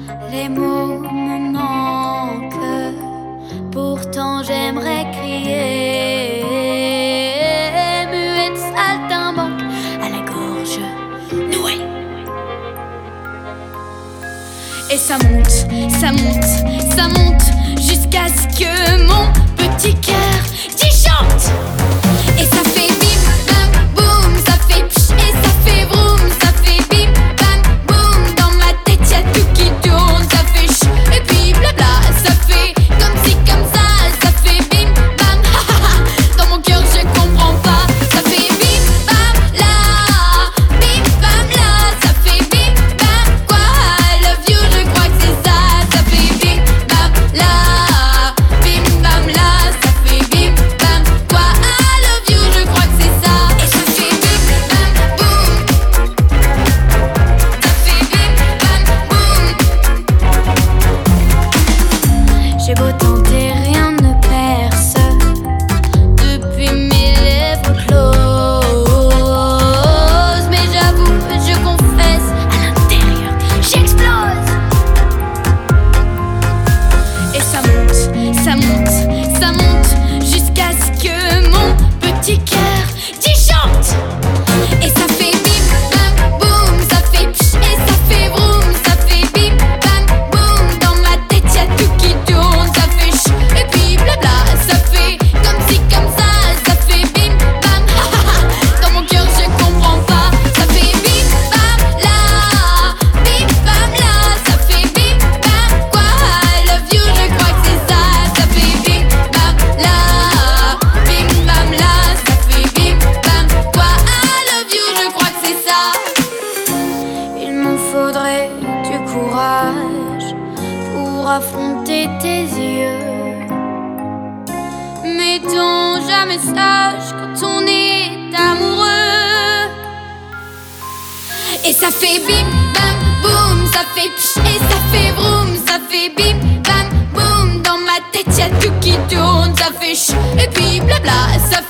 Les mots me manquent, pourtant j'aimerais crier. Muette saltimbanque à la gorge nouée. Et ça monte, ça monte, ça monte jusqu'à ce que mon petit cœur disjoncte. Et ça fait bim bam boum, ça fait pch et ça fait vroom, ça fait bim bam boum. Dans ma tête y'a tout qui tourne, ça fait ch et puis blabla. Ça fait comme si comme ça fait bim bam ha ha ha. Dans mon cœur je comprends pas, ça fait bim bam là, ça fait bim bam quoi. I love you, je crois que c'est ça. Ça fait bim bam là, ça fait bim bam quoi. I love you, je crois que c'est ça. Et ça fait bim bam boum, ça fait bim bam boum. J'ai beau tenter, rien ne perce depuis mes lèvres closes. Mais j'avoue, je confesse, à l'intérieur, j'explose. Et ça monte, ça monte, ça monte jusqu'à ce que mon petit cœur disjoncte. Et ça fait bim bam boum, ça fait pch et ça fait vroom, ça fait bim bam boum. Dans ma tête y'a tout qui tourne, ça fait ch et puis blabla. Ça fait comme si comme ça fait bim bam ha ha ha. Dans mon cœur je comprends pas, ça fait bim bam là, ça fait bim bam quoi. I love you, je crois que c'est ça. Ça fait bim bam là, ça fait bim bam quoi. I love you, je crois que c'est ça. Il m'en faudrait du courage pour affronter tes yeux, mais t'en jamais sage quand on est amoureux. Et ça fait bim bam boum, ça fait pch et ça fait vroom, ça fait bim bam boum. Dans ma tête y'a tout qui tourne, ça fait ch et puis blabla. Ça